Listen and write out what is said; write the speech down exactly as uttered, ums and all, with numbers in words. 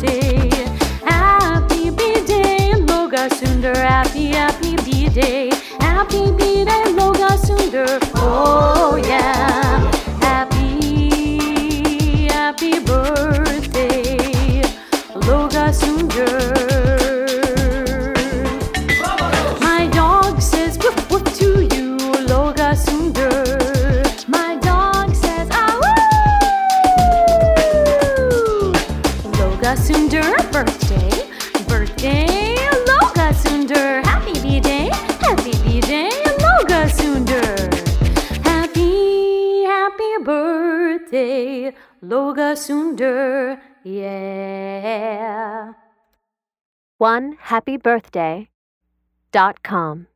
birthday. Happy B-Day, Loga Sundar. Happy, happy B-Day. Happy B-Day, Loga Sundar. Oh yeah. Happy, happy birthday, Loga Sundar. My dog says woof woof to you, Loga Sundar. My dog says ah woo. Loga Sundar, birthday, birthday, Loga Sundar. Happy B-Day, happy B-Day, Loga Sundar. Happy, happy birthday, Loga Sundar. Yeah. one happy birthday dot com